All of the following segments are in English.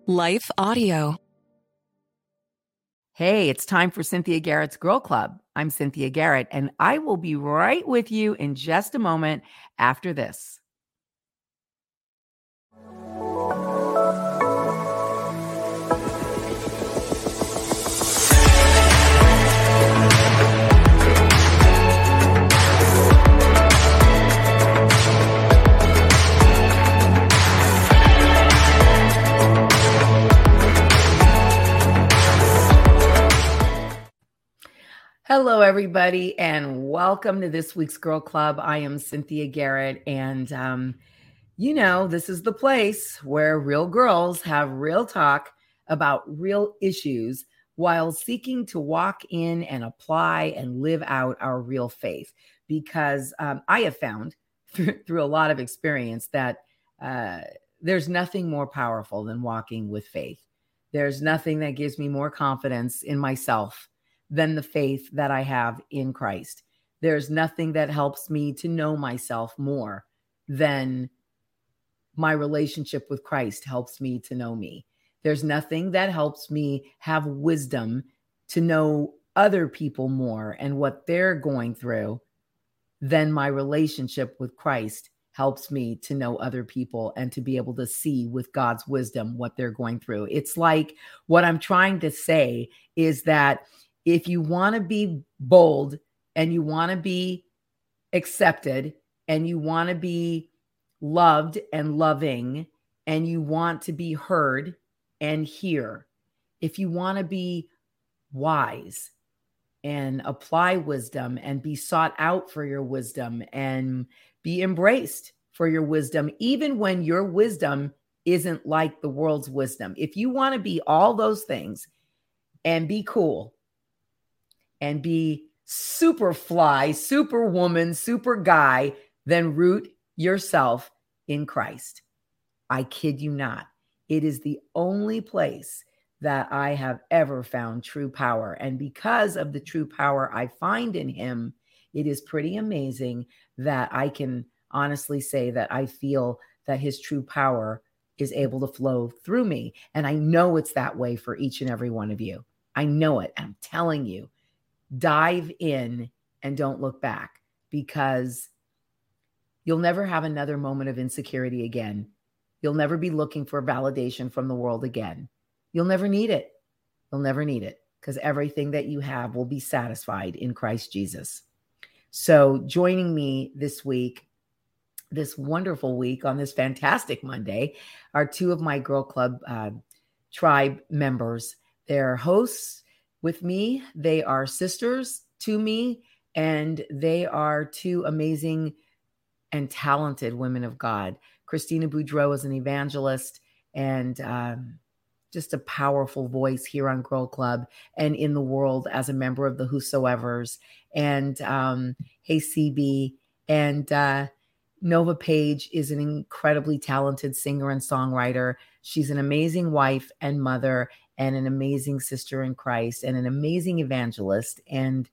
Life Audio. Hey, it's time for Cynthia Garrett's Girl Club. I'm Cynthia Garrett, and I will be right with you in just a moment after this. Hello, everybody, and welcome to this week's Girl Club. I am Cynthia Garrett, and this is the place where real girls have real talk about real issues while seeking to walk in and apply and live out our real faith. Because I have found through a lot of experience that there's nothing more powerful than walking with faith. There's nothing that gives me more confidence in myself than the faith that I have in Christ. There's nothing that helps me to know myself more than my relationship with Christ helps me to know me. There's nothing that helps me have wisdom to know other people more and what they're going through than my relationship with Christ helps me to know other people and to be able to see with God's wisdom what they're going through. It's like what I'm trying to say is that if you want to be bold and you want to be accepted and you want to be loved and loving and you want to be heard and hear, if you want to be wise and apply wisdom and be sought out for your wisdom and be embraced for your wisdom, even when your wisdom isn't like the world's wisdom, if you want to be all those things and be cool and be super fly, super woman, super guy, then root yourself in Christ. I kid you not. It is the only place that I have ever found true power. And because of the true power I find in him, it is pretty amazing that I can honestly say that I feel that his true power is able to flow through me. And I know it's that way for each and every one of you. I know it. I'm telling you. Dive in and don't look back, because you'll never have another moment of insecurity again. You'll never be looking for validation from the world again. You'll never need it. You'll never need it, because everything that you have will be satisfied in Christ Jesus. So joining me this week, this wonderful week on this fantastic Monday, are two of my Girl Club tribe members. They're hosts with me. They are sisters to me, and they are two amazing and talented women of God. Christina Boudreau is an evangelist and just a powerful voice here on Girl Club and in the world as a member of the Whosoevers. And Hey CB, and Nova Page is an incredibly talented singer and songwriter. She's an amazing wife and mother and an amazing sister in Christ and an amazing evangelist. And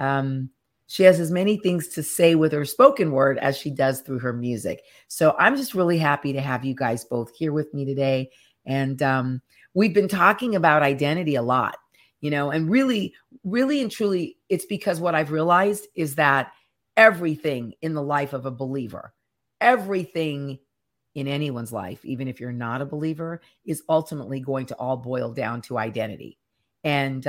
she has as many things to say with her spoken word as she does through her music. So I'm just really happy to have you guys both here with me today. And we've been talking about identity a lot, and really, really and truly, it's because what I've realized is that everything in the life of a believer, everything in anyone's life, even if you're not a believer, is ultimately going to all boil down to identity. And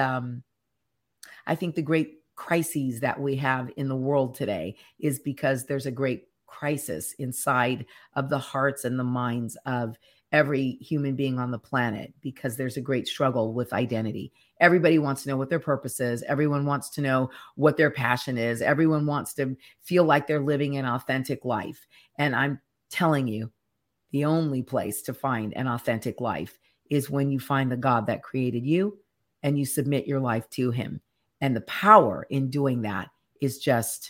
I think the great crises that we have in the world today is because there's a great crisis inside of the hearts and the minds of every human being on the planet, because there's a great struggle with identity. Everybody wants to know what their purpose is. Everyone wants to know what their passion is. Everyone wants to feel like they're living an authentic life. And I'm telling you, the only place to find an authentic life is when you find the God that created you and you submit your life to him. And the power in doing that is just,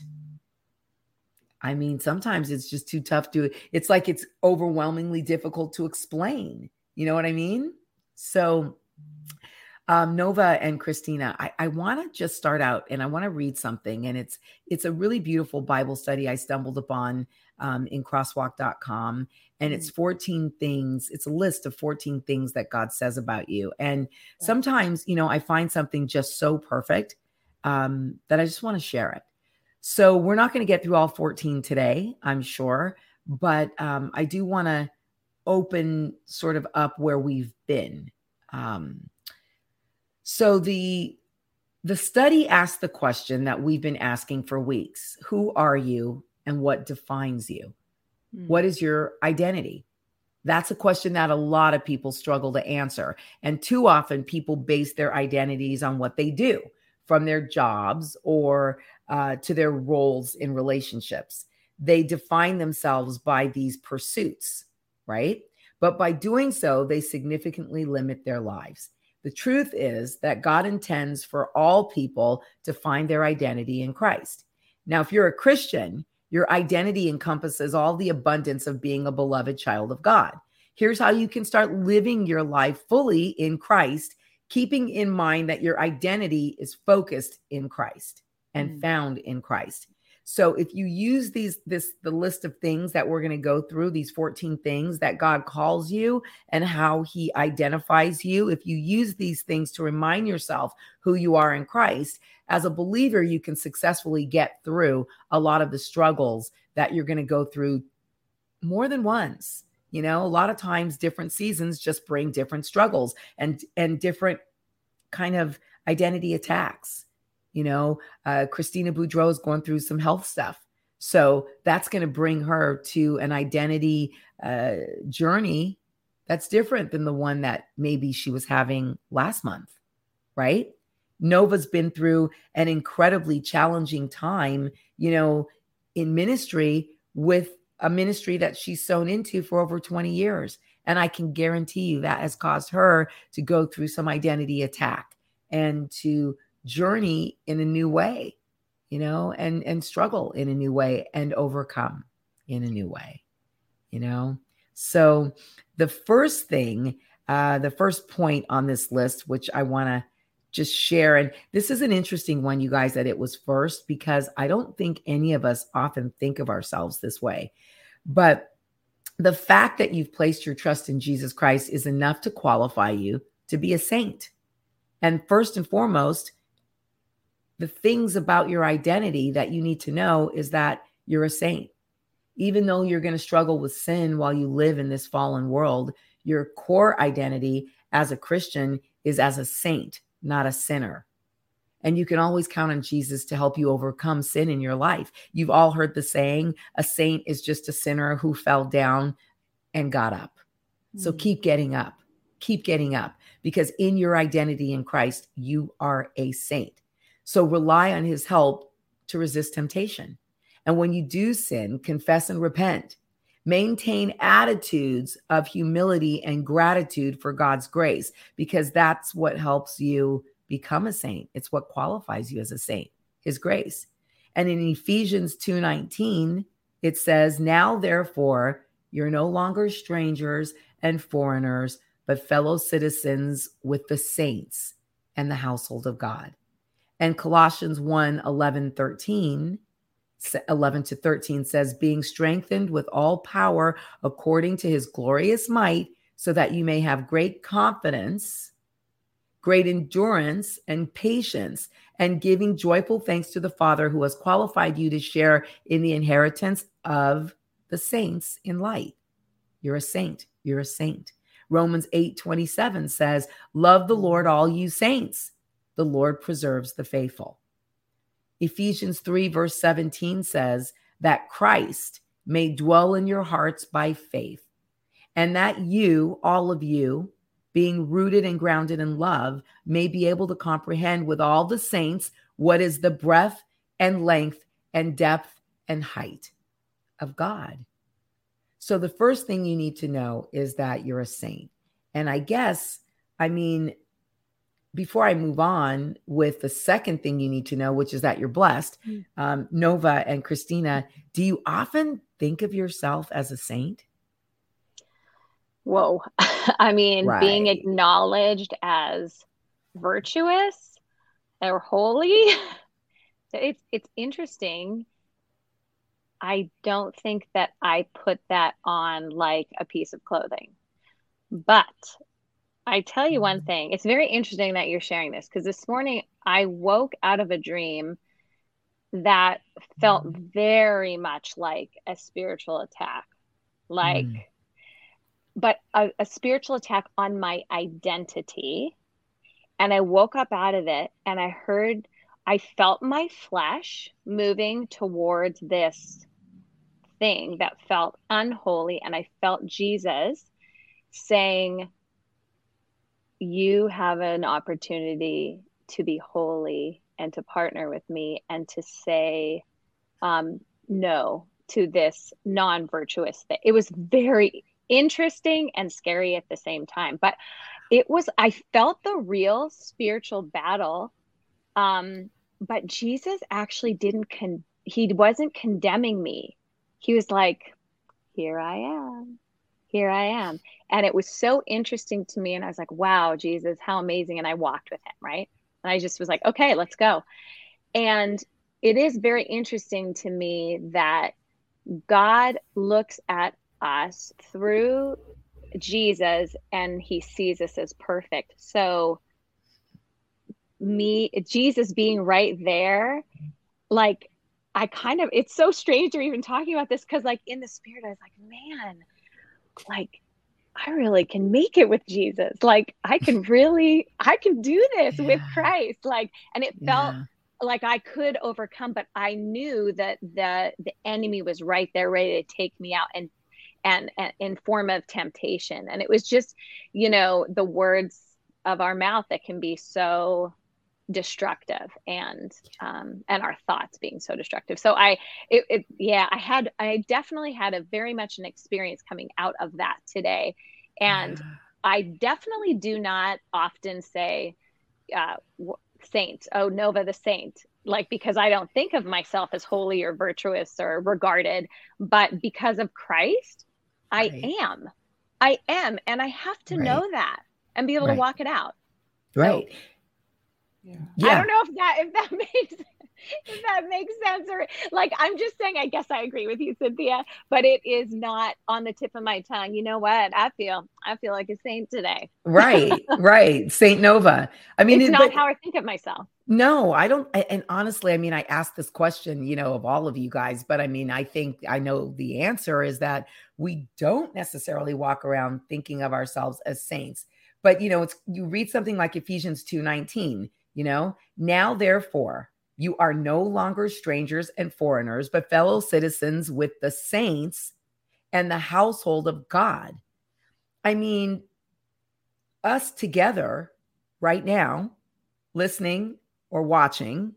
sometimes it's just too tough it's like it's overwhelmingly difficult to explain. You know what I mean? So Nova and Christina, I want to just start out and I want to read something. And it's a really beautiful Bible study I stumbled upon in crosswalk.com. And it's 14 things. It's a list of 14 things that God says about you. And sometimes, I find something just so perfect that I just want to share it. So we're not going to get through all 14 today, I'm sure. But I do want to open sort of up where we've been. So the study asked the question that we've been asking for weeks. Who are you and what defines you? What is your identity? That's a question that a lot of people struggle to answer. And too often people base their identities on what they do, from their jobs or to their roles in relationships. They define themselves by these pursuits, right? But by doing so, they significantly limit their lives. The truth is that God intends for all people to find their identity in Christ. Now, if you're a Christian, your identity encompasses all the abundance of being a beloved child of God. Here's how you can start living your life fully in Christ, keeping in mind that your identity is focused in Christ and found in Christ. So if you use the list of things that we're going to go through, these 14 things that God calls you and how he identifies you, if you use these things to remind yourself who you are in Christ, as a believer, you can successfully get through a lot of the struggles that you're going to go through more than once. A lot of times different seasons just bring different struggles and different kind of identity attacks. Christina Boudreau is going through some health stuff. So that's going to bring her to an identity journey that's different than the one that maybe she was having last month, right? Nova's been through an incredibly challenging time, in ministry with a ministry that she's sown into for over 20 years. And I can guarantee you that has caused her to go through some identity attack and to journey in a new way, and struggle in a new way and overcome in a new way, So the first thing, the first point on this list, which I want to just share, and this is an interesting one, you guys, that it was first, because I don't think any of us often think of ourselves this way. But the fact that you've placed your trust in Jesus Christ is enough to qualify you to be a saint. And first and foremost, the things about your identity that you need to know is that you're a saint. Even though you're going to struggle with sin while you live in this fallen world, your core identity as a Christian is as a saint, not a sinner. And you can always count on Jesus to help you overcome sin in your life. You've all heard the saying, a saint is just a sinner who fell down and got up. So keep getting up, because in your identity in Christ, you are a saint. So rely on his help to resist temptation. And when you do sin, confess and repent. Maintain attitudes of humility and gratitude for God's grace, because that's what helps you become a saint. It's what qualifies you as a saint, his grace. And in Ephesians 2:19, it says, "Now, therefore, you're no longer strangers and foreigners, but fellow citizens with the saints and the household of God." And Colossians 1:11 to 13 says, "Being strengthened with all power according to his glorious might, so that you may have great confidence, great endurance and patience, and giving joyful thanks to the Father who has qualified you to share in the inheritance of the saints in light." You're a saint. You're a saint. Romans 8:27 says, "Love the Lord, all you saints. The Lord preserves the faithful." Ephesians 3:17 says that Christ may dwell in your hearts by faith, and that you, all of you, being rooted and grounded in love, may be able to comprehend with all the saints what is the breadth and length and depth and height of God. So the first thing you need to know is that you're a saint. And before I move on with the second thing you need to know, which is that you're blessed, Nova and Christina, do you often think of yourself as a saint? Whoa. Being acknowledged as virtuous or holy. It's interesting. I don't think that I put that on like a piece of clothing. But I tell you one thing, it's very interesting that you're sharing this because this morning I woke out of a dream that felt very much like a spiritual attack. Like, Mm. but a spiritual attack on my identity. And I woke up out of it and I felt my flesh moving towards this thing that felt unholy. And I felt Jesus saying, you have an opportunity to be holy and to partner with me and to say no to this non-virtuous thing. It was very interesting and scary at the same time, but I felt the real spiritual battle. But Jesus actually he wasn't condemning me. He was like, here I am. Here I am. And it was so interesting to me. And I was like, wow, Jesus, how amazing. And I walked with him, right? And I just was like, okay, let's go. And it is very interesting to me that God looks at us through Jesus and he sees us as perfect. So Jesus being right there, like it's so strange to even talking about this because like in the spirit, I was like, man, like I really can make it with Jesus. Like I can do this with Yeah. Christ. Like, and it felt Yeah. like I could overcome, but I knew that the enemy was right there ready to take me out and in form of temptation. And it was just, the words of our mouth that can be so destructive and our thoughts being so destructive. So I definitely had a very much an experience coming out of that today. And Yeah. I definitely do not often say saint, oh, Nova the saint, like because I don't think of myself as holy or virtuous or regarded, but because of Christ, I Right. am. I am, and I have to Right. know that and be able to Right. walk it out. So Right. yeah. I Yeah. don't know if that makes sense, or like I'm just saying I guess I agree with you, Cynthia, but it is not on the tip of my tongue. You know what? I feel like a saint today. Right. Right. Saint Nova. I mean, It's not but how I think of myself. no, I don't. And honestly, I mean, I asked this question, of all of you guys, but I mean, I think I know the answer is that we don't necessarily walk around thinking of ourselves as saints. But you read something like Ephesians 2:19, now therefore you are no longer strangers and foreigners, but fellow citizens with the saints and the household of God. I mean, us together right now, listening or watching,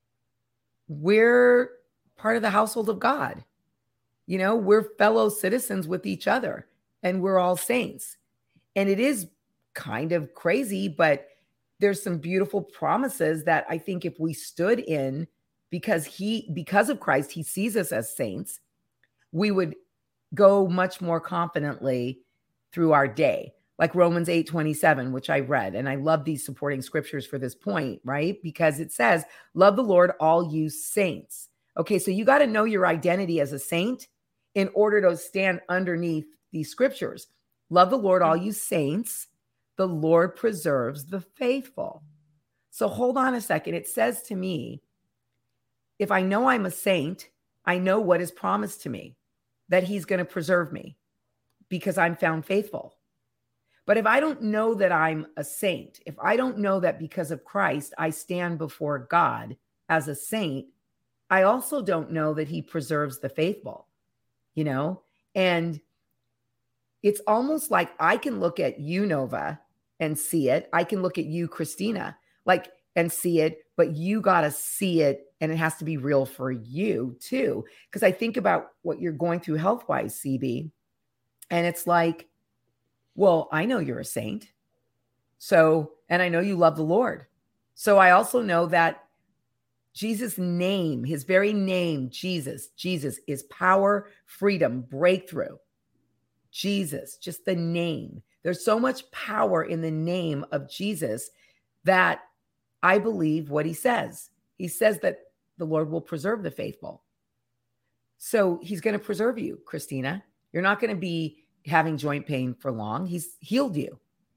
we're part of the household of God. We're fellow citizens with each other and we're all saints. And it is kind of crazy, but there's some beautiful promises that I think if we stood in because of Christ, he sees us as saints, we would go much more confidently through our day. Like Romans 8:27, which I read. And I love these supporting scriptures for this point, right? Because it says, love the Lord, all you saints. Okay, so you got to know your identity as a saint in order to stand underneath these scriptures. Love the Lord, all you saints. The Lord preserves the faithful. So hold on a second. It says to me, if I know I'm a saint, I know what is promised to me, that he's going to preserve me because I'm found faithful. But if I don't know that I'm a saint, if I don't know that because of Christ, I stand before God as a saint, I also don't know that he preserves the faithful, and it's almost like I can look at you, Nova, and see it. I can look at you, Christina, and see it, but you got to see it. And it has to be real for you too. Because I think about what you're going through health-wise, CB, and it's like, well, I know you're a saint. So, and I know you love the Lord. So I also know that Jesus' name, his very name, Jesus is power, freedom, breakthrough. Jesus, just the name. There's so much power in the name of Jesus that I believe what he says. He says that the Lord will preserve the faithful. So he's going to preserve you, Christina. You're not going to be having joint pain for long. He's healed you.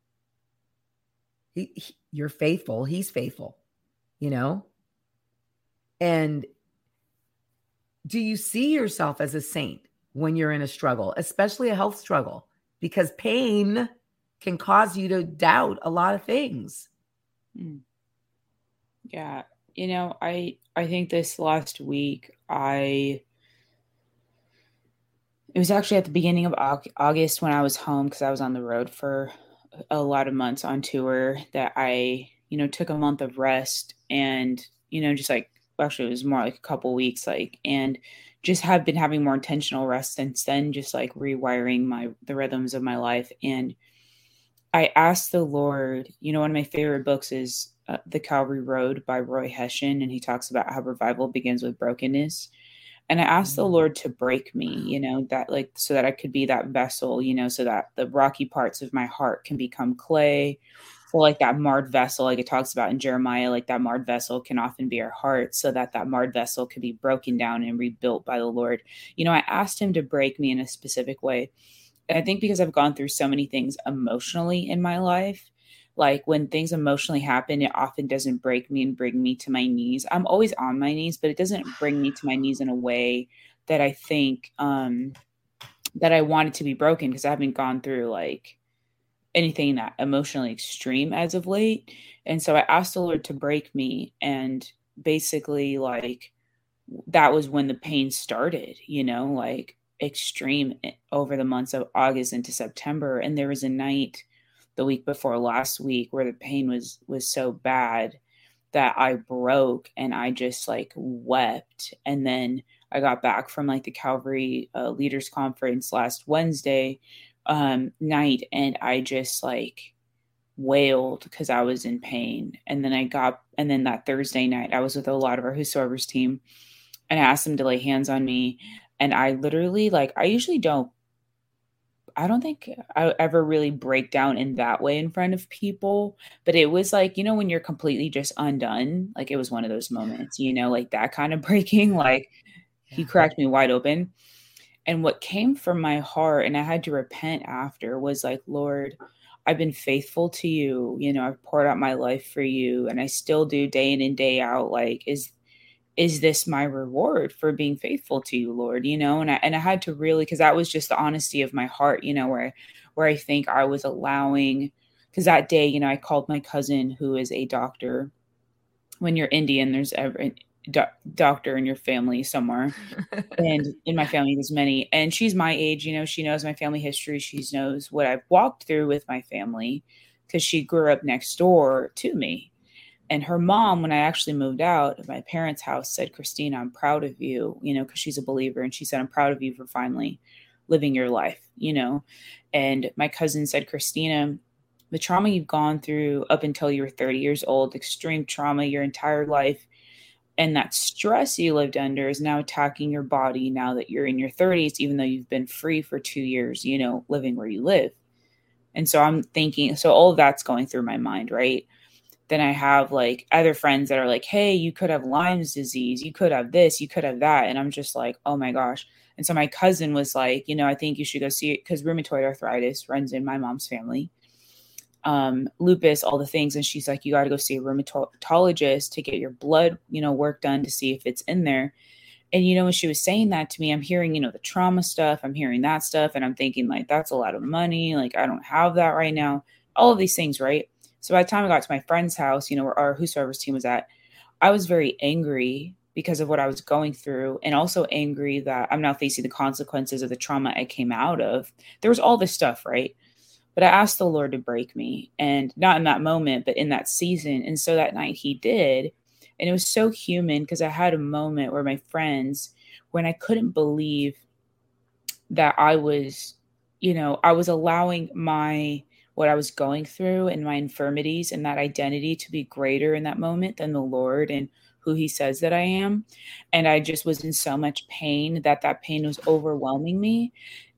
You're faithful. He's faithful, you know? And do you see yourself as a saint when you're in a struggle, especially a health struggle? Because pain can cause you to doubt a lot of things. Yeah. You know, I think this last week, it was actually at the beginning of August when I was home, because I was on the road for a lot of months on tour, that I, took a month of rest and, just like, actually it was more like a couple weeks, and just have been having more intentional rest since then, just like rewiring the rhythms of my life. And I asked the Lord, one of my favorite books is The Calvary Road by Roy Hession. And he talks about how revival begins with brokenness. And I asked the Lord to break me, that so that I could be that vessel, so that the rocky parts of my heart can become clay. So like that marred vessel, like it talks about in Jeremiah, like that marred vessel can often be our heart, so that marred vessel could be broken down and rebuilt by the Lord. I asked him to break me in a specific way. And I think because I've gone through so many things emotionally in my life, like when things emotionally happen, it often doesn't break me and bring me to my knees. I'm always on my knees, but it doesn't bring me to my knees in a way that I think that I want it to be broken, because I haven't gone through like anything that emotionally extreme as of late. And so I asked the Lord to break me. And basically like that was when the pain started, like extreme over the months of August into September. And there was a night the week before last week where the pain was so bad that I broke and I just like wept. And then I got back from like the Calvary Leaders Conference last Wednesday night, and I just like wailed because I was in pain. And then that Thursday night, I was with a lot of our Whosoever's team, and I asked them to lay hands on me. And I literally, like, I don't think I ever really break down in that way in front of people, but it was like, when you're completely just undone, like it was one of those moments, like that kind of breaking, like he cracked me wide open. And what came from my heart, and I had to repent after, was like, Lord, I've been faithful to you. I've poured out my life for you, and I still do day in and day out. Like, is this my reward for being faithful to you, Lord? And I had to really, because that was just the honesty of my heart, where I think I was allowing, because that day, I called my cousin, who is a doctor. When you're Indian, there's every doctor in your family somewhere. And in my family, there's many, and she's my age, she knows my family history. She knows what I've walked through with my family, because she grew up next door to me. And her mom, when I actually moved out of my parents' house, said, Christina, I'm proud of you, because she's a believer. And she said, I'm proud of you for finally living your life, And my cousin said, Christina, the trauma you've gone through up until you were 30 years old, extreme trauma your entire life, and that stress you lived under is now attacking your body now that you're in your 30s, even though you've been free for 2 years, living where you live. And so I'm thinking, so all of that's going through my mind, right? Then I have like other friends that are like, hey, you could have Lyme's disease. You could have this, you could have that. And I'm just like, oh my gosh. And so my cousin was like, I think you should go see it, because rheumatoid arthritis runs in my mom's family. Lupus, all the things. And she's like, you got to go see a rheumatologist to get your blood, work done to see if it's in there. And, when she was saying that to me, I'm hearing, the trauma stuff, I'm hearing that stuff. And I'm thinking like, that's a lot of money. Like, I don't have that right now. All of these things. Right. So by the time I got to my friend's house, where our Whosoever's team was at, I was very angry because of what I was going through, and also angry that I'm now facing the consequences of the trauma I came out of. There was all this stuff. Right. But I asked the Lord to break me, and not in that moment, but in that season. And so that night he did. And it was so human, because I had a moment where my friends, when I couldn't believe that I was, I was allowing what I was going through and my infirmities and that identity to be greater in that moment than the Lord and who he says that I am. And I just was in so much pain that pain was overwhelming me.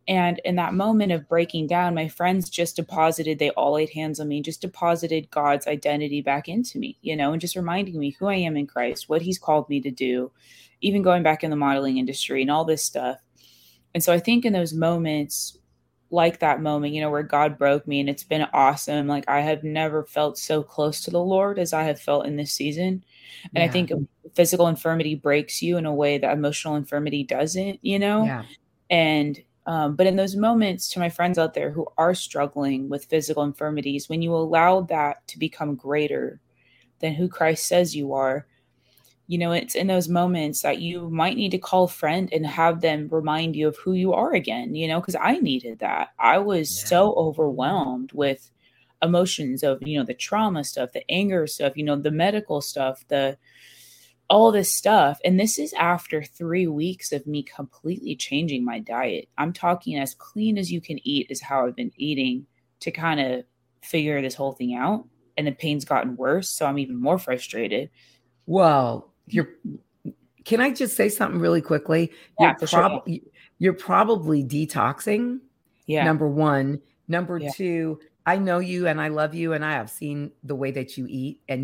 And in that moment of breaking down, my friends they all laid hands on me, just deposited God's identity back into me, and just reminding me who I am in Christ, what he's called me to do, even going back in the modeling industry and all this stuff. And so I think in those moments, like that moment, where God broke me, and it's been awesome. Like I have never felt so close to the Lord as I have felt in this season. And I think physical infirmity breaks you in a way that emotional infirmity doesn't, Yeah. And but in those moments, to my friends out there who are struggling with physical infirmities, when you allow that to become greater than who Christ says you are, it's in those moments that you might need to call a friend and have them remind you of who you are again, because I needed that. I was so overwhelmed with emotions of, the trauma stuff, the anger stuff, the medical stuff, all this stuff. And this is after 3 weeks of me completely changing my diet. I'm talking as clean as you can eat is how I've been eating to kind of figure this whole thing out. And the pain's gotten worse. So I'm even more frustrated. Well, can I just say something really quickly? Yeah, You're probably detoxing. Yeah. Number one. Number two, I know you and I love you, and I have seen the way that you eat, and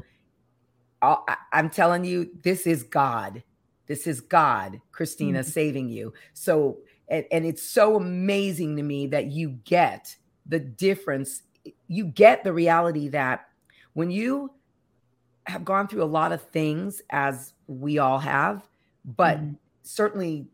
I'm telling you, this is God. This is God, Christina, saving you. So, and it's so amazing to me that you get the difference. You get the reality that when you have gone through a lot of things, as we all have, but certainly,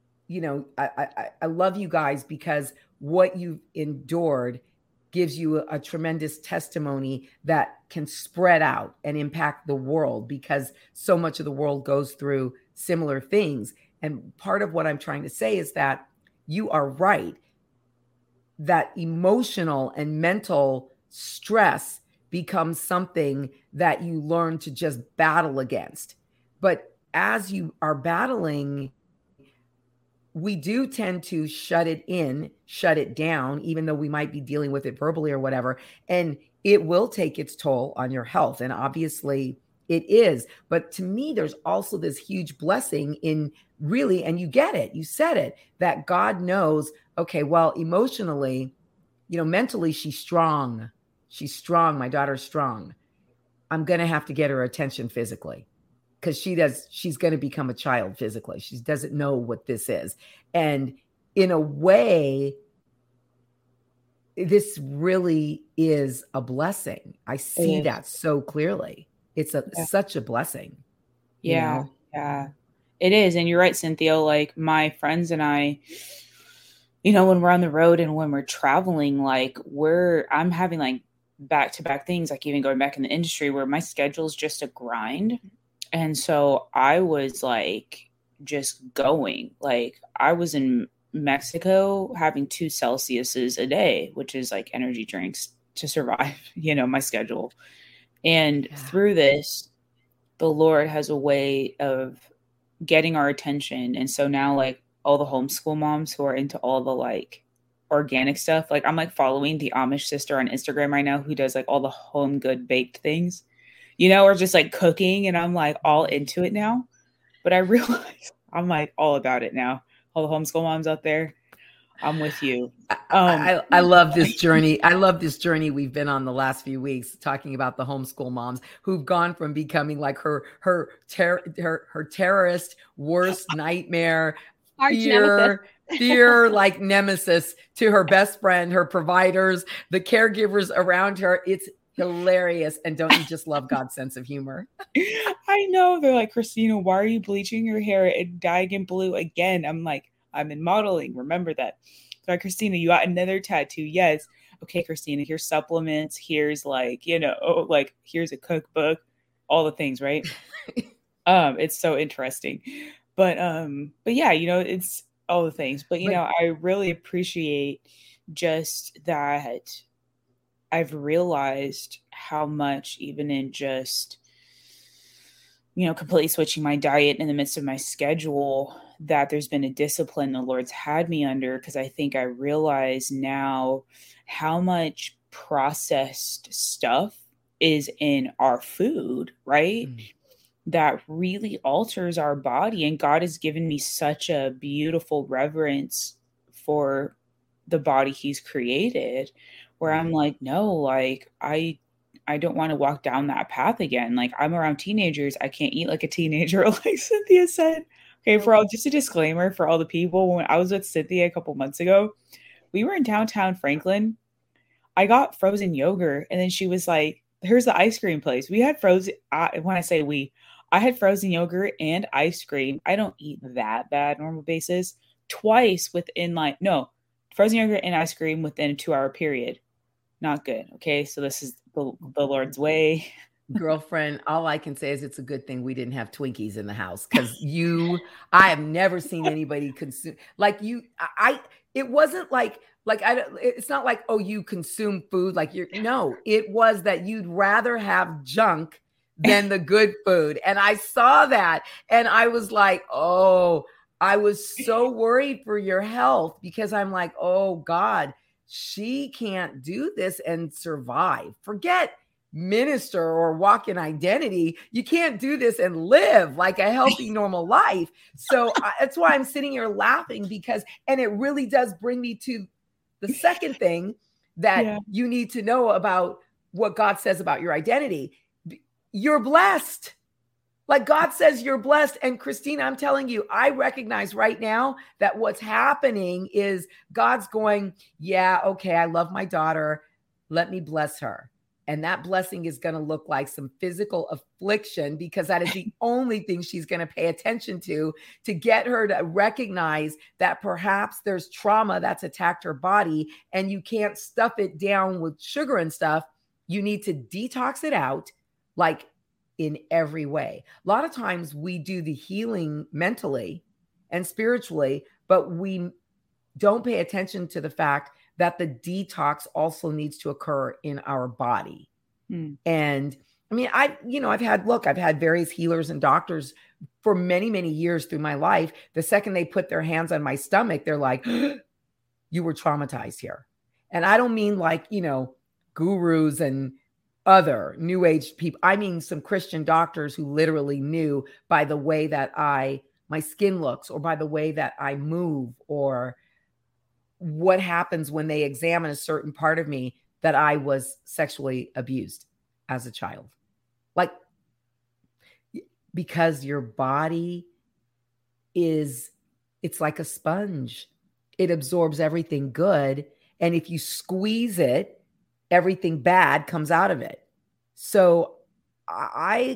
I love you guys because what you've endured gives you a tremendous testimony that can spread out and impact the world, because so much of the world goes through similar things. And part of what I'm trying to say is that you are right, that emotional and mental stress becomes something that you learn to just battle against. But as you are battling, we do tend to shut it down, even though we might be dealing with it verbally or whatever. And it will take its toll on your health. And obviously it is. But to me, there's also this huge blessing in really, and you get it, you said it, that God knows, okay, well, emotionally, mentally, she's strong. She's strong. My daughter's strong. I'm going to have to get her attention physically, because she's going to become a child physically. She doesn't know what this is. And in a way, this really is a blessing. I see that so clearly. It's such a blessing. Yeah. It is. And you're right, Cynthia. Like my friends and I, when we're on the road and when we're traveling, I'm having like back-to-back things, like even going back in the industry where my schedule is just a grind. And so I was like, just going, like I was in Mexico having 2 Celsiuses a day, which is like energy drinks to survive, my schedule. And through this, the Lord has a way of getting our attention. And so now like all the homeschool moms who are into all the like organic stuff, like I'm like following the Amish sister on Instagram right now who does like all the home good baked things, or just like cooking. And I'm like all into it now. But I realize I'm like all about it now. All the homeschool moms out there, I'm with you. I love this journey. I love this journey we've been on the last few weeks, talking about the homeschool moms who've gone from becoming like her terrorist worst nightmare, fear like nemesis, to her best friend, her providers, the caregivers around her. It's hilarious. And don't you just love God's sense of humor? I know. They're like, Christina, why are you bleaching your hair and dyeing it blue again? I'm like, I'm in modeling. Remember that. So like, Christina, you got another tattoo. Yes. Okay, Christina, here's supplements. Here's like, like here's a cookbook, all the things, right? It's so interesting. But yeah, it's all the things. But I really appreciate just that I've realized how much, even in just, completely switching my diet in the midst of my schedule, that there's been a discipline the Lord's had me under. Because I think I realize now how much processed stuff is in our food, right? That really alters our body. And God has given me such a beautiful reverence for the body he's created, where I'm like, no, like I don't want to walk down that path again. Like I'm around teenagers. I can't eat like a teenager, like Cynthia said. Okay, for all, just a disclaimer for all the people, when I was with Cynthia a couple months ago, we were in downtown Franklin. I got frozen yogurt, and then she was like, here's the ice cream place. We had frozen, when I say we, I had frozen yogurt and ice cream. I don't eat that bad normal basis. Twice within frozen yogurt and ice cream within a 2-hour period. Not good. Okay. So this is the Lord's way. Girlfriend, all I can say is it's a good thing we didn't have Twinkies in the house, because I have never seen anybody consume like you. It wasn't like it's not like, oh, you consume food like no, it was that you'd rather have junk than the good food. And I saw that and I was like, oh, I was so worried for your health, because I'm like, oh God, she can't do this and survive. Forget minister or walk in identity. You can't do this and live like a healthy, normal life. So that's why I'm sitting here laughing, and it really does bring me to the second thing that you need to know about what God says about your identity. You're blessed. Like God says you're blessed. And Christina, I'm telling you, I recognize right now that what's happening is God's going, yeah, okay, I love my daughter. Let me bless her. And that blessing is going to look like some physical affliction, because that is the only thing she's going to pay attention to get her to recognize that perhaps there's trauma that's attacked her body, and you can't stuff it down with sugar and stuff. You need to detox it out, like in every way. A lot of times we do the healing mentally and spiritually, but we don't pay attention to the fact that the detox also needs to occur in our body. And I mean, I've had various healers and doctors for many, many years through my life. The second they put their hands on my stomach, they're like, you were traumatized here. And I don't mean like, gurus and other new age people. I mean, some Christian doctors who literally knew by the way that my skin looks, or by the way that I move, or what happens when they examine a certain part of me, that I was sexually abused as a child. Like, because your body it's like a sponge. It absorbs everything good. And if you squeeze it, everything bad comes out of it. So I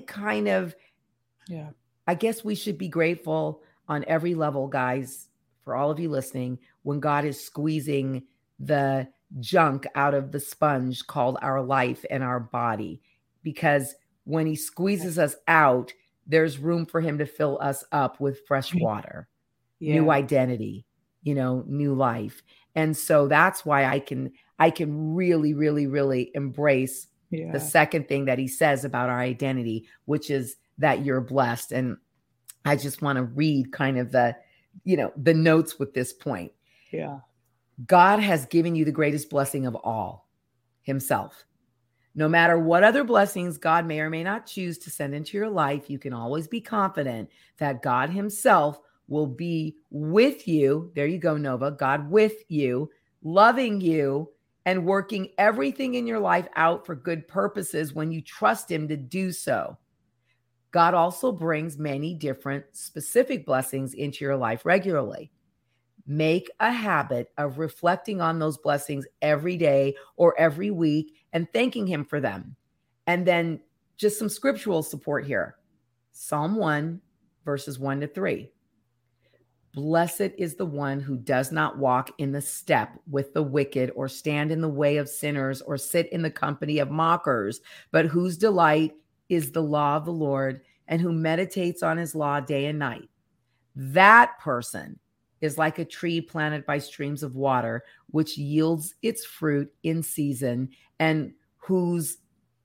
guess we should be grateful on every level, guys, for all of you listening, when God is squeezing the junk out of the sponge called our life and our body. Because when he squeezes us out, there's room for him to fill us up with fresh water, new identity, new life. And so that's why I can really, really, really embrace the second thing that he says about our identity, which is that you're blessed. And I just want to read kind of the notes with this point. Yeah. God has given you the greatest blessing of all, himself. No matter what other blessings God may or may not choose to send into your life, you can always be confident that God himself will be with you. There you go, Nova. God with you, loving you, and working everything in your life out for good purposes when you trust him to do so. God also brings many different specific blessings into your life regularly. Make a habit of reflecting on those blessings every day or every week and thanking him for them. And then just some scriptural support here. Psalm 1, verses 1-3. Blessed is the one who does not walk in the step with the wicked, or stand in the way of sinners, or sit in the company of mockers, but whose delight is the law of the Lord, and who meditates on his law day and night. That person is like a tree planted by streams of water, which yields its fruit in season, and whose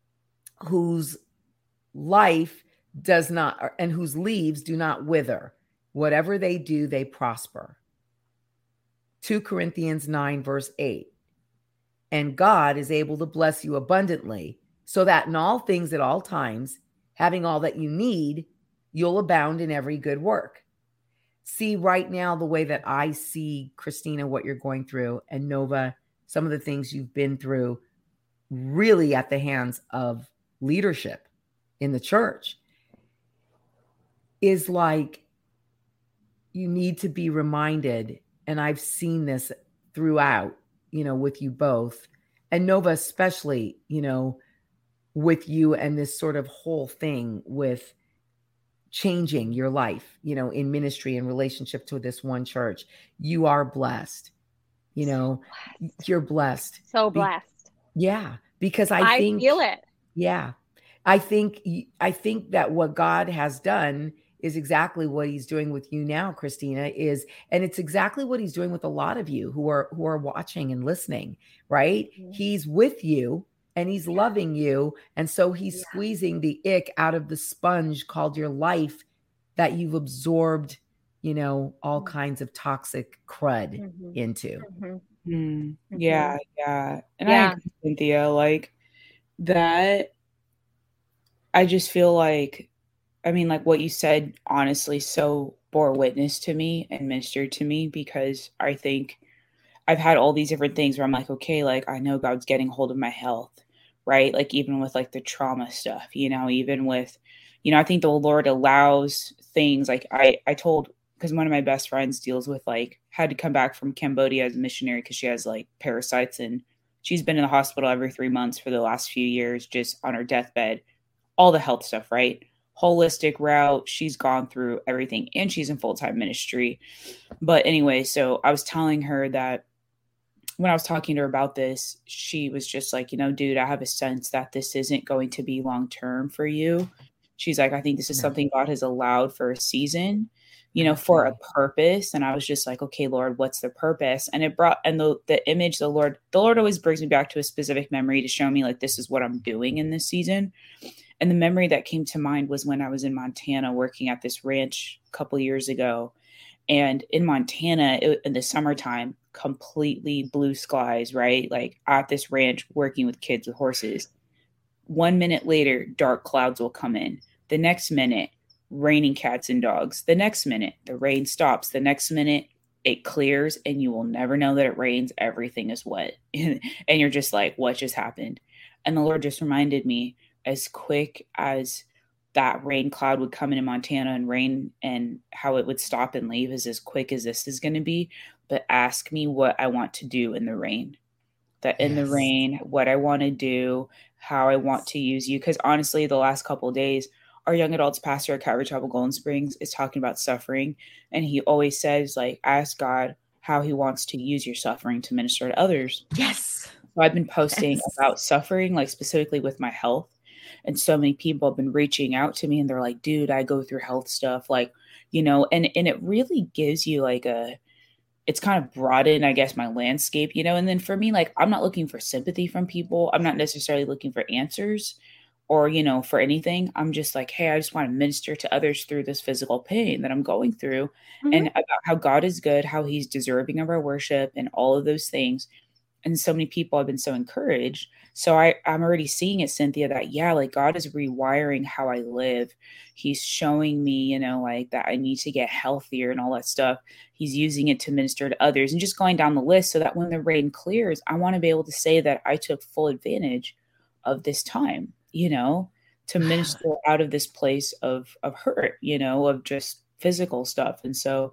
life does not, and whose leaves do not wither. Whatever they do, they prosper. 2 Corinthians 9, verse 8. And God is able to bless you abundantly, so that in all things at all times, having all that you need, you'll abound in every good work. see right now the way that I see, Christina, what you're going through, and Nova, some of the things you've been through, really at the hands of leadership in the church, is like, you need to be reminded, and I've seen this throughout, with you both, and Nova especially, with you, and this sort of whole thing with changing your life, in ministry and relationship to this one church. You are blessed. You're blessed. So blessed. Yeah, because I think feel it. Yeah. I think that what God has done is exactly what he's doing with you now, Christina, and it's exactly what he's doing with a lot of you who are watching and listening, right? Mm-hmm. He's with you and he's loving you. And so he's squeezing the ick out of the sponge called your life that you've absorbed, all kinds of toxic crud into. Yeah. And I agree, Cynthia, like that. I just feel like, like what you said, honestly, so bore witness to me and ministered to me, because I think I've had all these different things where I'm like, okay, like I know God's getting hold of my health, right? Like even with like the trauma stuff, even with, I think the Lord allows things like I told, because one of my best friends deals with like, had to come back from Cambodia as a missionary because she has like parasites, and she's been in the hospital every 3 months for the last few years, just on her deathbed, all the health stuff, right? Holistic route. She's gone through everything, and she's in full-time ministry. But anyway, so I was telling her that when I was talking to her about this, she was just like, dude, I have a sense that this isn't going to be long-term for you. She's like, I think this is something God has allowed for a season, for a purpose. And I was just like, okay, Lord, what's the purpose? And it brought, and the image, the Lord always brings me back to a specific memory to show me like, this is what I'm doing in this season. And the memory that came to mind was when I was in Montana working at this ranch a couple of years ago. And in Montana, in the summertime, completely blue skies, right? Like at this ranch working with kids with horses. 1 minute later, dark clouds will come in. The next minute, raining cats and dogs. The next minute, the rain stops. The next minute, it clears and you will never know that it rains. Everything is wet. And you're just like, what just happened? And the Lord just reminded me, as quick as that rain cloud would come in Montana and rain, and how it would stop and leave is as quick as this is going to be. But ask me what I want to do in the rain, in the rain, what I want to do, how I want to use you. Because honestly, the last couple of days, our young adults pastor at Calvary Chapel Golden Springs is talking about suffering. And he always says, like, ask God how he wants to use your suffering to minister to others. Yes. So I've been posting about suffering, like specifically with my health. And so many people have been reaching out to me and they're like, dude, I go through health stuff, like, and it really gives you like it's kind of broadened, I guess, my landscape, and then for me, like, I'm not looking for sympathy from people. I'm not necessarily looking for answers or, for anything. I'm just like, hey, I just want to minister to others through this physical pain that I'm going through, and about how God is good, how he's deserving of our worship and all of those things. And so many people have been so encouraged. So I'm already seeing it, Cynthia, that, like God is rewiring how I live. He's showing me, like that I need to get healthier and all that stuff. He's using it to minister to others and just going down the list so that when the rain clears, I want to be able to say that I took full advantage of this time, to minister out of this place of hurt, of just physical stuff. And so,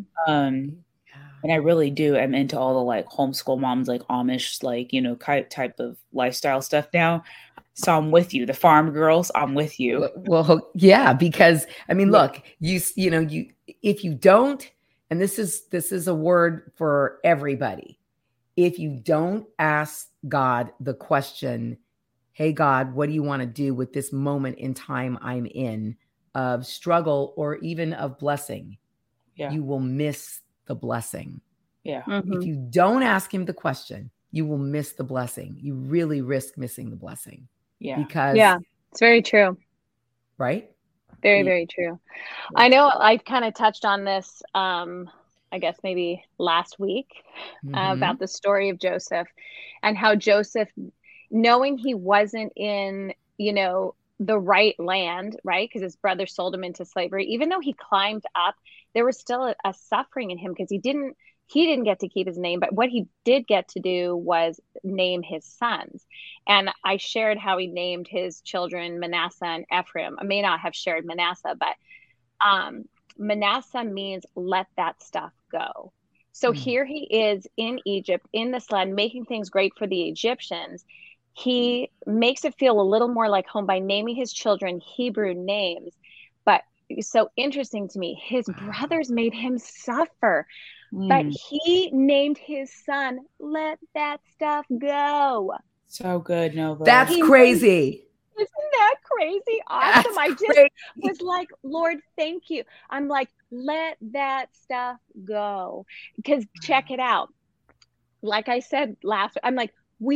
and I really do. I'm into all the like homeschool moms, like Amish, like, type of lifestyle stuff now. So I'm with you. The farm girls, I'm with you. Well, yeah, because look, you if you don't, and this is a word for everybody. If you don't ask God the question, hey, God, what do you want to do with this moment in time I'm in of struggle or even of blessing? You will miss the blessing. If you don't ask him the question, you will miss the blessing. You really risk missing the blessing. Because it's very true. Right? Very, very true. I know I kind of touched on this, I guess maybe last week, about the story of Joseph and how Joseph, knowing he wasn't in, the right land, right? Because his brother sold him into slavery, even though he climbed up there was still a suffering in him because he didn't get to keep his name, but what he did get to do was name his sons. And I shared how he named his children Manasseh and Ephraim. I may not have shared Manasseh, but Manasseh means let that stuff go. So here he is in Egypt, in this land, making things great for the Egyptians. He makes it feel a little more like home by naming his children Hebrew names. But so interesting to me, his brothers made him suffer. But he named his son, let that stuff go. So good, Nova. That's crazy. Isn't that crazy? Awesome. I just was like, Lord, thank you. I'm like, let that stuff go. Because check it out. Like I said I'm like,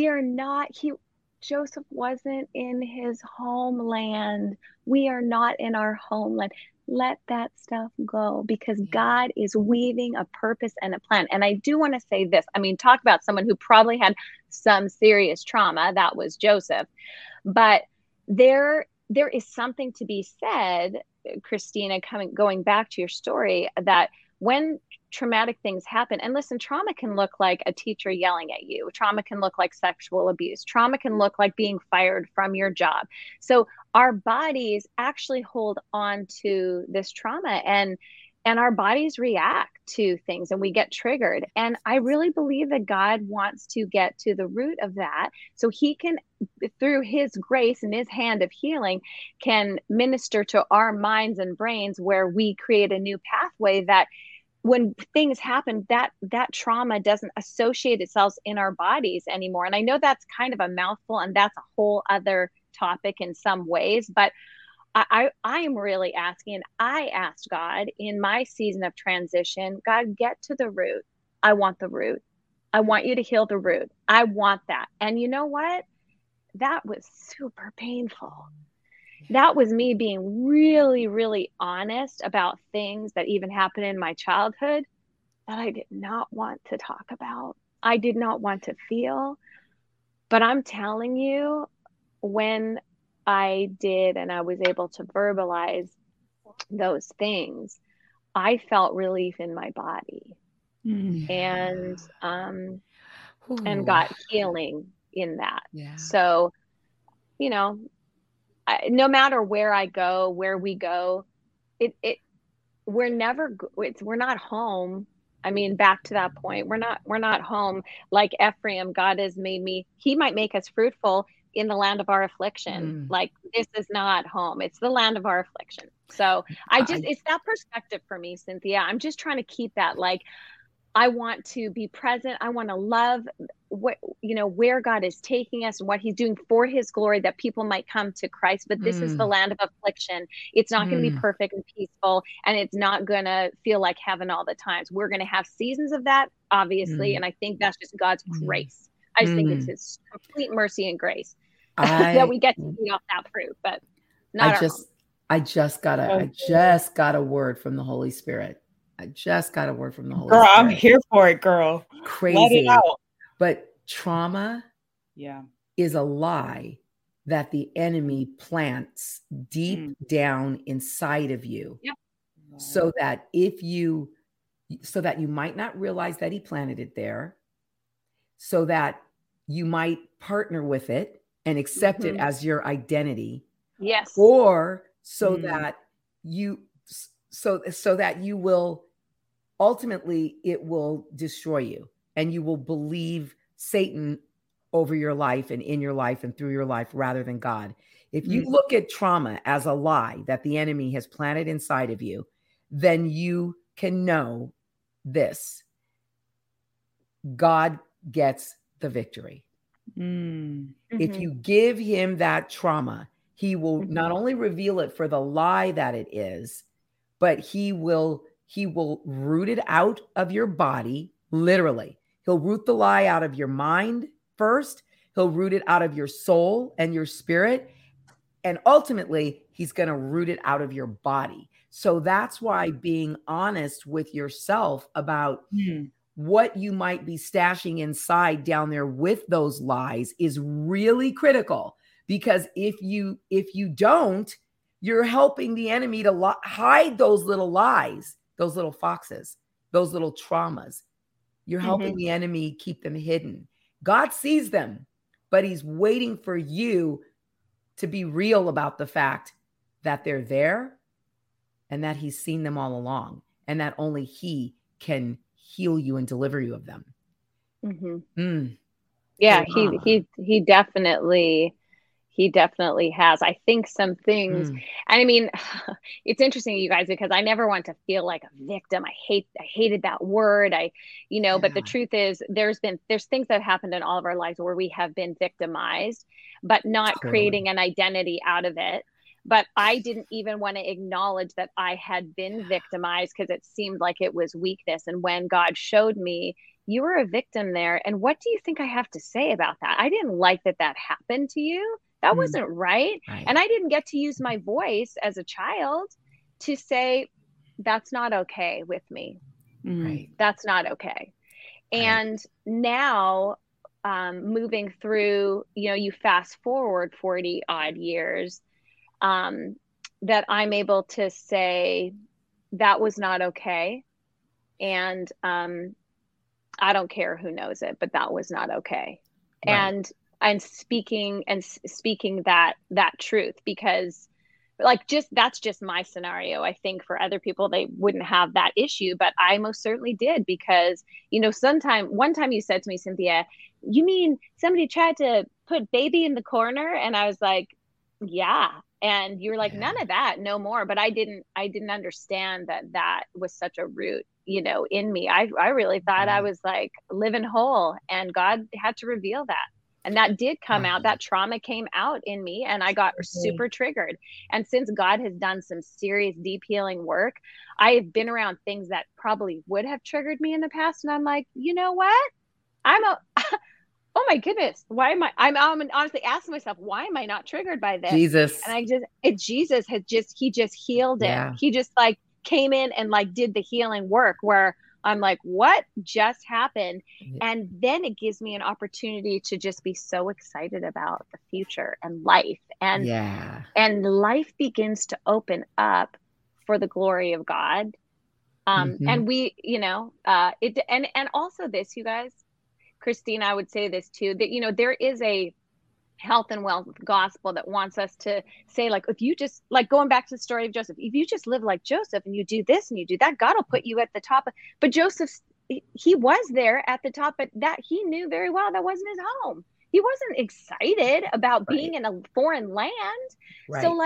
Joseph wasn't in his homeland. We are not in our homeland. Let that stuff go because God is weaving a purpose and a plan. And I do want to say this. I mean, talk about someone who probably had some serious trauma. That was Joseph. But there is something to be said, Christina, going back to your story, that when traumatic things happen, and listen, trauma can look like a teacher yelling at you. Trauma can look like sexual abuse. Trauma can look like being fired from your job. So our bodies actually hold on to this trauma, and our bodies react to things and we get triggered. And I really believe that God wants to get to the root of that so he can, through his grace and his hand of healing, can minister to our minds and brains where we create a new pathway that when things happen, that trauma doesn't associate itself in our bodies anymore. And I know that's kind of a mouthful and that's a whole other topic in some ways, but I am really asking, I asked God in my season of transition, God, get to the root. I want the root. I want you to heal the root. I want that. And you know what? That was super painful. That was me being really, really honest about things that even happened in my childhood that I did not want to talk about. I did not want to feel. But I'm telling you, when I did and I was able to verbalize those things, I felt relief in my body and got healing in that. Yeah. So, you know, no matter where I go, where we go, we're not home. I mean, back to that point, we're not home. Like Ephraim, God has made me, he might make us fruitful in the land of our affliction. Like, this is not home. It's the land of our affliction. So it's that perspective for me, Cynthia. I'm just trying to keep that, like, I want to be present. I want to love where God is taking us and what he's doing for his glory, that people might come to Christ. But this is the land of affliction. It's not going to be perfect and peaceful, and it's not going to feel like heaven all the times. We're going to have seasons of that, obviously. And I think that's just God's grace. I just think it's his complete mercy and grace that we get to eat off that fruit, but not I just got a word from the Holy Spirit. I just got a word from the Holy Spirit. Girl, I'm here for it, girl. Crazy. Let it out. But trauma is a lie that the enemy plants deep down inside of you. Yep. So that you might not realize that he planted it there, so that you might partner with it and accept it as your identity. Yes. Or so that you will ultimately, it will destroy you and you will believe Satan over your life and in your life and through your life rather than God. If you look at trauma as a lie that the enemy has planted inside of you, then you can know this: God gets the victory. If you give him that trauma, he will not only reveal it for the lie that it is, but he will root it out of your body. Literally, he'll root the lie out of your mind first. He'll root it out of your soul and your spirit. And ultimately, he's going to root it out of your body. So that's why being honest with yourself about what you might be stashing inside down there with those lies is really critical. Because if you don't, you're helping the enemy to hide those little lies those little foxes, those little traumas. You're helping the enemy keep them hidden. God sees them, but he's waiting for you to be real about the fact that they're there and that he's seen them all along and that only he can heal you and deliver you of them. Yeah, he definitely has. I think some things, and I mean, it's interesting, you guys, because I never want to feel like a victim. I hated that word. But the truth is there's things that have happened in all of our lives where we have been victimized, but not creating an identity out of it. But I didn't even want to acknowledge that I had been victimized because it seemed like it was weakness. And when God showed me, you were a victim there, and what do you think I have to say about that? I didn't like that happened to you. That wasn't right. And I didn't get to use my voice as a child to say, that's not okay with me. Right. That's not okay. And now moving through, you fast forward 40 odd years, that I'm able to say that was not okay. And I don't care who knows it, but that was not okay. Right. And speaking that truth, because that's just my scenario. I think for other people, they wouldn't have that issue, but I most certainly did, because, one time you said to me, Cynthia, you mean somebody tried to put baby in the corner? And I was like, yeah. And you're like, none of that, no more. But I didn't understand that was such a root, in me. I really thought I was like living whole, and God had to reveal that. And that did come out. That trauma came out in me, and I got super triggered. And since God has done some serious deep healing work, I have been around things that probably would have triggered me in the past. And I'm like, you know what? Oh my goodness, why am I'm honestly asking myself, why am I not triggered by this? Jesus. And Jesus he just healed it. Yeah. He just came in and did the healing work, where I'm like, what just happened? And then it gives me an opportunity to just be so excited about the future and life. And life begins to open up for the glory of God. And we, and also this, you guys, Christina, I would say this too, that, there is a health and wealth gospel that wants us to say, if you just, going back to the story of Joseph, if you just live like Joseph and you do this and you do that, God will put you at the top. But Joseph, he was there at the top, but that he knew very well that wasn't his home. He wasn't excited about being in a foreign land. Right. So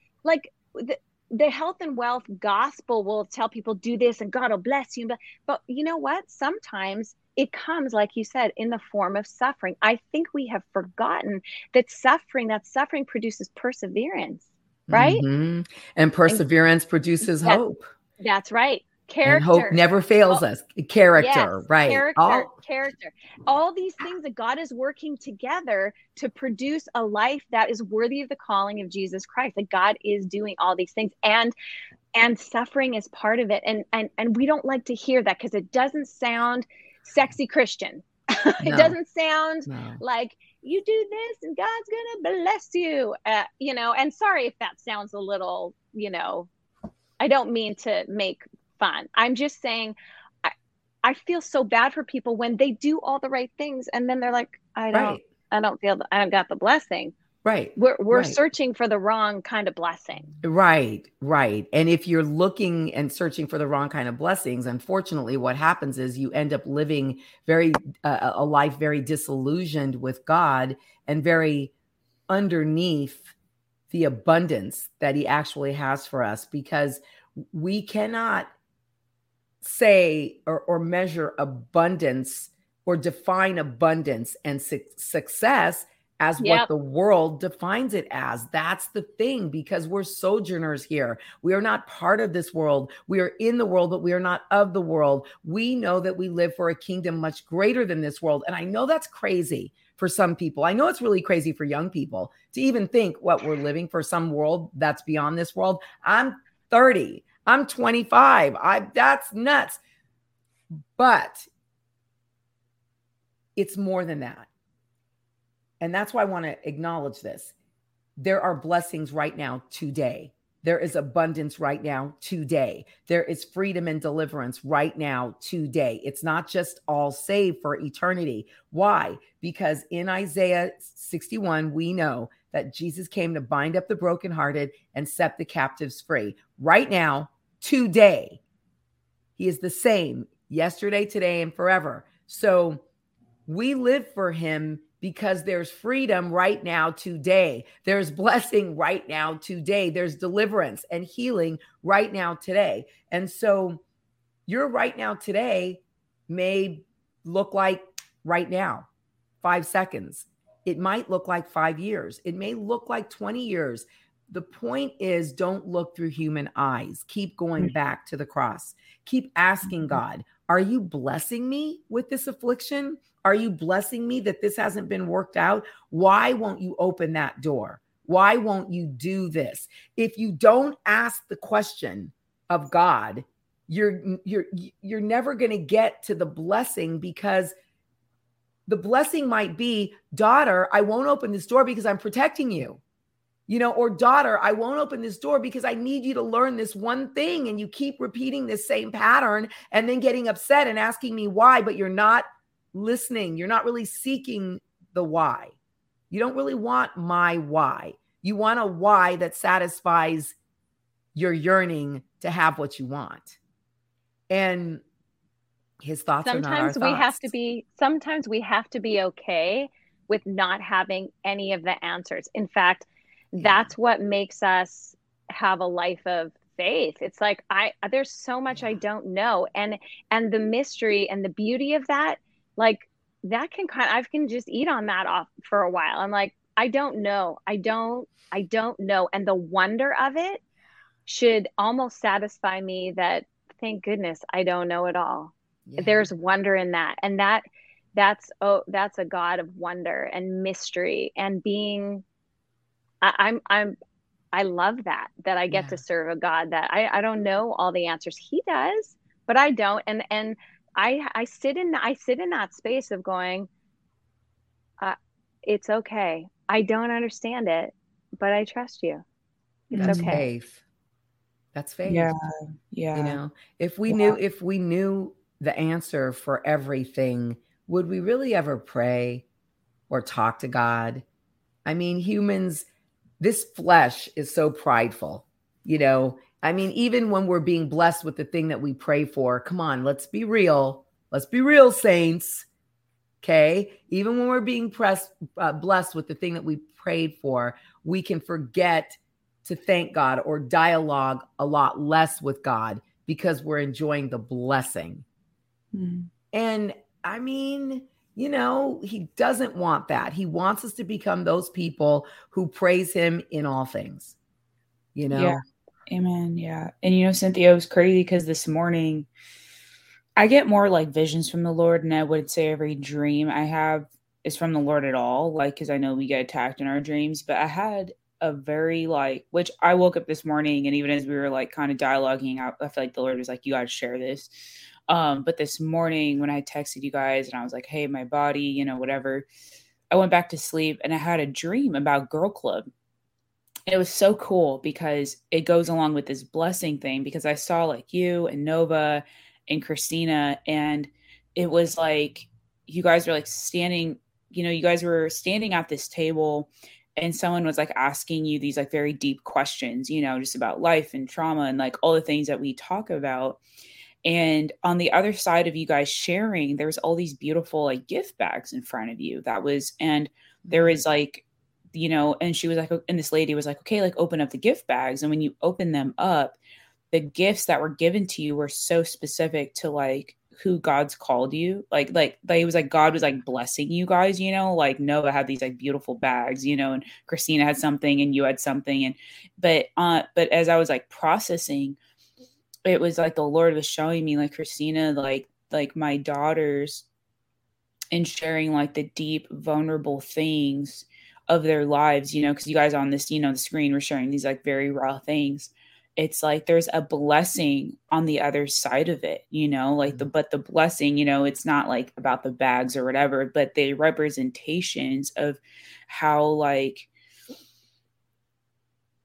the health and wealth gospel will tell people, do this and God will bless you. But you know what? Sometimes it comes, like you said, in the form of suffering. I think we have forgotten that suffering produces perseverance, right? And perseverance produces hope. That's right. Character. And hope never fails us. Character, right? Character. All these things that God is working together to produce a life that is worthy of the calling of Jesus Christ. That God is doing all these things, and suffering is part of it. And we don't like to hear that because it doesn't sound sexy Christian. It doesn't sound like you do this and God's gonna bless you. And sorry if that sounds a little, I don't mean to make fun. I'm just saying I feel so bad for people when they do all the right things and then they're like, I don't got the blessing. Right. We're searching for the wrong kind of blessing. Right. And if you're looking and searching for the wrong kind of blessings, unfortunately, what happens is you end up living a life very disillusioned with God and very underneath the abundance that he actually has for us, because we cannot say or measure abundance or define abundance and success as what the world defines it as. That's the thing, because we're sojourners here. We are not part of this world. We are in the world, but we are not of the world. We know that we live for a kingdom much greater than this world. And I know that's crazy for some people. I know it's really crazy for young people to even think what we're living for some world that's beyond this world. I'm 30. I'm 25. That's nuts. But it's more than that. And that's why I want to acknowledge this. There are blessings right now today There is abundance right now today. There is freedom and deliverance right now today. It's not just all saved for eternity. Why? Because in Isaiah 61, we know that Jesus came to bind up the brokenhearted and set the captives free. Right now, today, he is the same yesterday, today, and forever. So we live for him because there's freedom right now today. There's blessing right now today. There's deliverance and healing right now today. And so your right now today may look like right now, 5 seconds. It might look like 5 years. It may look like 20 years. The point is, don't look through human eyes. Keep going back to the cross. Keep asking God, are you blessing me with this affliction? Are you blessing me that this hasn't been worked out? Why won't you open that door? Why won't you do this? If you don't ask the question of God, you're never going to get to the blessing, because the blessing might be, daughter, I won't open this door because I'm protecting you. Or daughter, I won't open this door because I need you to learn this one thing. And you keep repeating this same pattern and then getting upset and asking me why, but you're not listening. You're not really seeking the why. You don't really want my why. You want a why that satisfies your yearning to have what you want. And his thoughts are not our thoughts. Sometimes we have to be okay with not having any of the answers. In fact, that's what makes us have a life of faith. It's like, there's so much I don't know. And the mystery and the beauty of that, like, that I can just eat on that off for a while. I'm like, I don't know. I don't know. And the wonder of it should almost satisfy me that, thank goodness, I don't know it all. Yeah. There's wonder in that. And that's a God of wonder and mystery and being, I love that I get to serve a God that I don't know all the answers. He does, but I don't. And I sit in that space of going, it's okay. I don't understand it, but I trust you. It's That's okay. Faith. That's faith. Yeah. Yeah. If we knew the answer for everything, would we really ever pray or talk to God? I mean, humans, this flesh is so prideful, I mean, even when we're being blessed with the thing that we pray for, come on, let's be real. Let's be real, saints. Okay. Even when we're being blessed with the thing that we prayed for, we can forget to thank God or dialogue a lot less with God because we're enjoying the blessing. Mm. And I mean, he doesn't want that. He wants us to become those people who praise him in all things, Yeah. Amen. Yeah. And Cynthia, it was crazy because this morning I get more like visions from the Lord, and I would say every dream I have is from the Lord at all. Like, cause I know we get attacked in our dreams, but I had a very which I woke up this morning, and even as we were like kind of dialoguing out, I feel like the Lord was like, you got to share this. But this morning when I texted you guys and I was like, hey, my body, whatever, I went back to sleep and I had a dream about Girl Club. It was so cool because it goes along with this blessing thing, because I saw like you and Nova and Christina, and it was like, you guys were like standing, you guys were standing at this table and someone was like asking you these like very deep questions, just about life and trauma and like all the things that we talk about. And on the other side of you guys sharing, there was all these beautiful like gift bags in front of you. And there was like, and she was like, and this lady was like, okay, like open up the gift bags. And when you open them up, the gifts that were given to you were so specific to like who God's called you. Like it was like God was like blessing you guys, like Nova had these like beautiful bags, and Christina had something and you had something. And but as I was like processing, it was like the Lord was showing me like Christina, like my daughters, and sharing like the deep, vulnerable things of their lives, because you guys on this, the screen were sharing these like very raw things. It's like there's a blessing on the other side of it, but the blessing, it's not like about the bags or whatever, but the representations of how like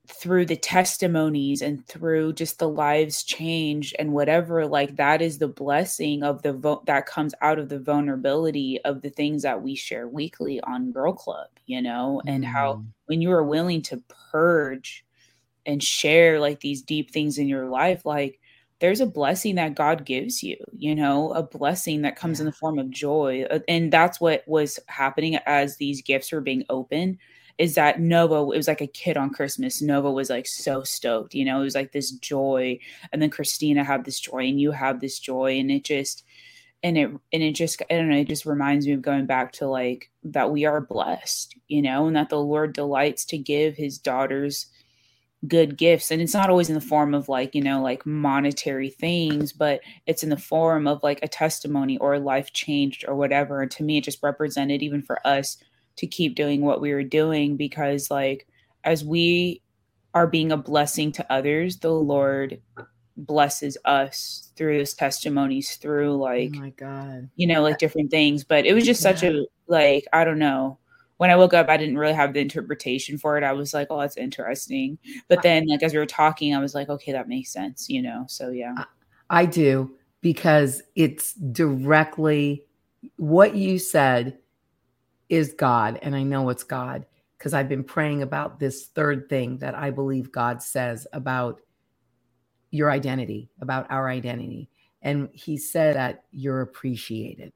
through the testimonies and through just the lives changed and whatever, like that is the blessing of that comes out of the vulnerability of the things that we share weekly on Girl Club, and how when you are willing to purge and share like these deep things in your life, like there's a blessing that God gives you, a blessing that comes in the form of joy. And that's what was happening as these gifts were being opened, is that Nova, it was like a kid on Christmas. Nova was like so stoked, it was like this joy. And then Christina had this joy and you have this joy. And it just, I don't know, it just reminds me of going back to like that we are blessed, and that the Lord delights to give his daughters good gifts. And it's not always in the form of like, like monetary things, but it's in the form of like a testimony or a life changed or whatever. And to me, it just represented, even for us, to keep doing what we were doing, because like as we are being a blessing to others, the Lord blesses us through his testimonies, through like, oh my God, like different things. But it was just such a, like, I don't know. When I woke up, I didn't really have the interpretation for it. I was like, oh, that's interesting. But then like, as we were talking, I was like, okay, that makes sense, so yeah. I do, because it's directly what you said is God. And I know it's God because I've been praying about this third thing that I believe God says about your identity, about our identity. And he said that you're appreciated.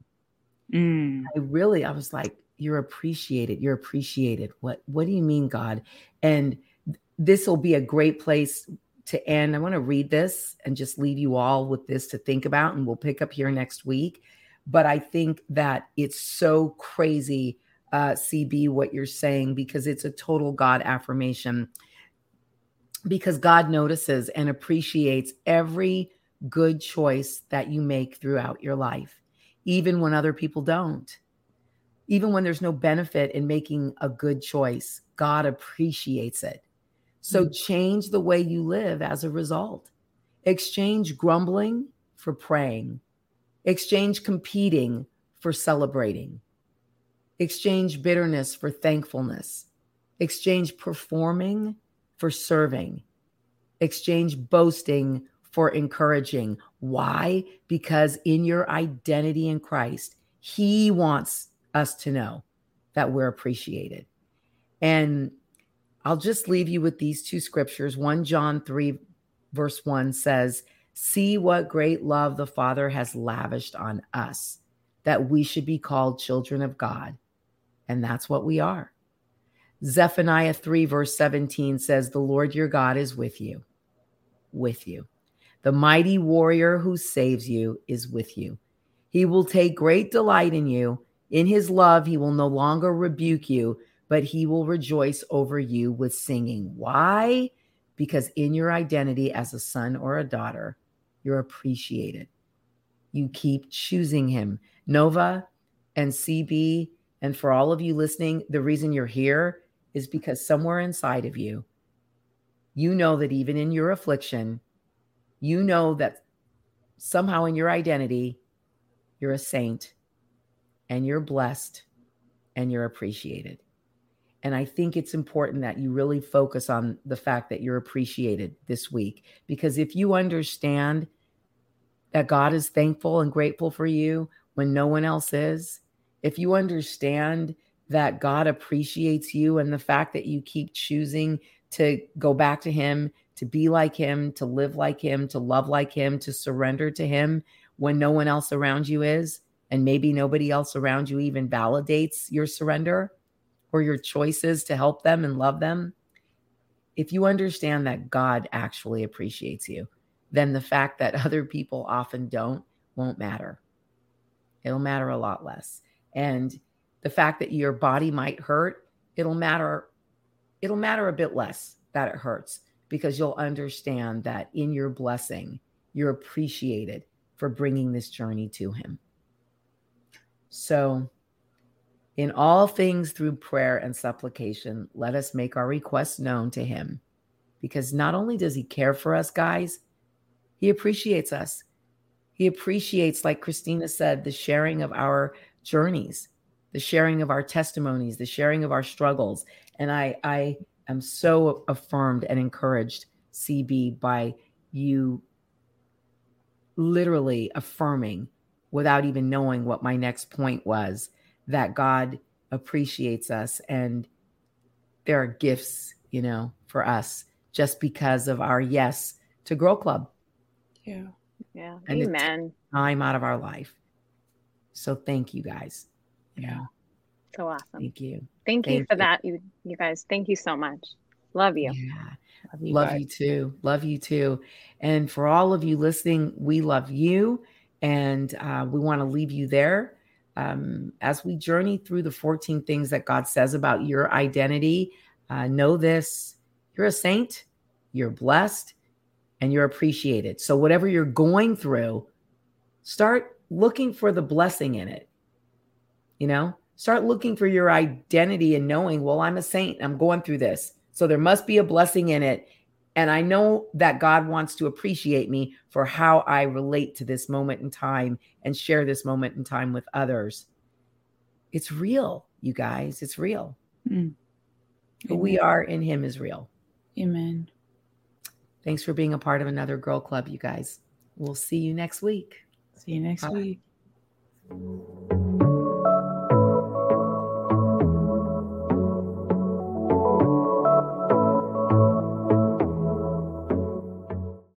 I was like, you're appreciated. You're appreciated. What do you mean, God? And this will be a great place to end. I want to read this and just leave you all with this to think about, and we'll pick up here next week. But I think that it's so crazy, CB, what you're saying, because it's a total God affirmation. Because God notices and appreciates every good choice that you make throughout your life, even when other people don't. Even when there's no benefit in making a good choice, God appreciates it. So change the way you live as a result. Exchange grumbling for praying. Exchange competing for celebrating. Exchange bitterness for thankfulness. Exchange performing for serving. Exchange boasting for encouraging. Why? Because in your identity in Christ, he wants us to know that we're appreciated. And I'll just leave you with these two scriptures. 1 John 3 verse 1 says, see what great love the Father has lavished on us, that we should be called children of God. And that's what we are. Zephaniah 3 verse 17 says, the Lord your God is with you. With you. The mighty warrior who saves you is with you. He will take great delight in you. In his love, he will no longer rebuke you, but he will rejoice over you with singing. Why? Because in your identity as a son or a daughter, you're appreciated. You keep choosing him. Nova and CB, and for all of you listening, the reason you're here is because somewhere inside of you, you know that even in your affliction, you know that somehow in your identity, you're a saint and you're blessed and you're appreciated. And I think it's important that you really focus on the fact that you're appreciated this week, because if you understand that God is thankful and grateful for you when no one else is, if you understand that God appreciates you and the fact that you keep choosing to go back to him, to be like him, to live like him, to love like him, to surrender to him when no one else around you is, and maybe nobody else around you even validates your surrender or your choices to help them and love them. If you understand that God actually appreciates you, then the fact that other people often don't won't matter. It'll matter a lot less. And the fact that your body might hurt, it'll matter a bit less that it hurts, because you'll understand that in your blessing, you're appreciated for bringing this journey to him. So in all things through prayer and supplication, let us make our requests known to him, because not only does he care for us, guys, he appreciates us. He appreciates, like Christina said, the sharing of our journeys, the sharing of our testimonies, the sharing of our struggles. And I am so affirmed and encouraged, CB, by you literally affirming without even knowing what my next point was, that God appreciates us and there are gifts, for us just because of our yes to Girl Club. Yeah. Yeah. And Amen. Time out of our life. So thank you guys. Yeah. So awesome. Thank you. Thank you for that. You guys, thank you so much. Love you. Yeah. Love you too. Love you too. And for all of you listening, we love you. And we want to leave you there. As we journey through the 14 things that God says about your identity, know this: you're a saint, you're blessed, and you're appreciated. So whatever you're going through, start looking for the blessing in it. Start looking for your identity and knowing, well, I'm a saint. I'm going through this. So there must be a blessing in it. And I know that God wants to appreciate me for how I relate to this moment in time and share this moment in time with others. It's real, you guys. It's real. Who we are in him is real. Amen. Thanks for being a part of another Girl Club, you guys. We'll see you next week. See you next week.